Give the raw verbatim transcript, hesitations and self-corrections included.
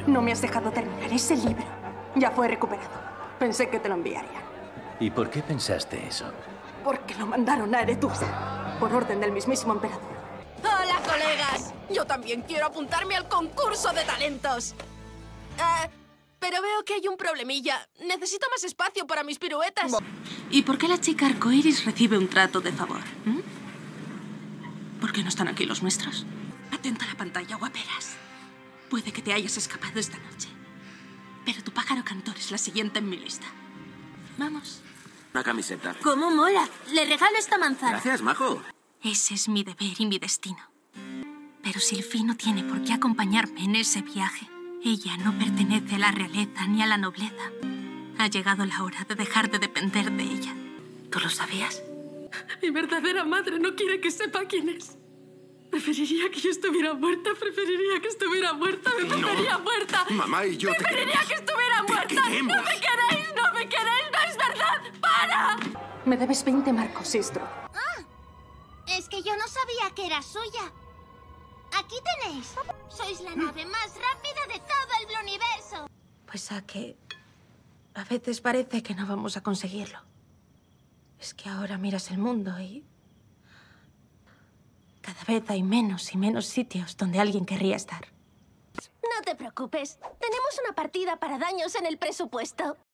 No me has dejado terminar ese libro. Ya fue recuperado. Pensé que te lo enviarían. ¿Y por qué pensaste eso? Porque lo mandaron a Aretusa, por orden del mismísimo emperador. ¡Hola, colegas! Yo también quiero apuntarme al concurso de talentos. Eh, pero veo que hay un problemilla. Necesito más espacio para mis piruetas. ¿Y por qué la chica arcoíris recibe un trato de favor? ¿Mm? ¿Por qué no están aquí los nuestros? Atenta a la pantalla, guaperas. Puede que te hayas escapado esta noche. Pero tu pájaro cantor es la siguiente en mi lista. Vamos. Una camiseta. ¡Cómo mola! Le regalo esta manzana. Gracias, majo. Ese es mi deber y mi destino. Pero Silphie no tiene por qué acompañarme en ese viaje. Ella no pertenece a la realeza ni a la nobleza. Ha llegado la hora de dejar de depender de ella. ¿Tú lo sabías? Mi verdadera madre no quiere que sepa quién es. Preferiría que yo estuviera muerta, preferiría que estuviera muerta, me preferiría No. muerta. Mamá y yo te Preferiría queremos. que estuviera Te muerta. queremos. ¡No me queréis! ¡No me queréis! ¡No es verdad! ¡Para! Me debes veinte marcos, Istro. Ah, es que yo no sabía que era suya. Aquí tenéis. Sois la nave más rápida de todo el universo. Pues a que a veces parece que no vamos a conseguirlo. Es que ahora miras el mundo y cada vez hay menos y menos sitios donde alguien querría estar. No te preocupes. Tenemos una partida para daños en el presupuesto.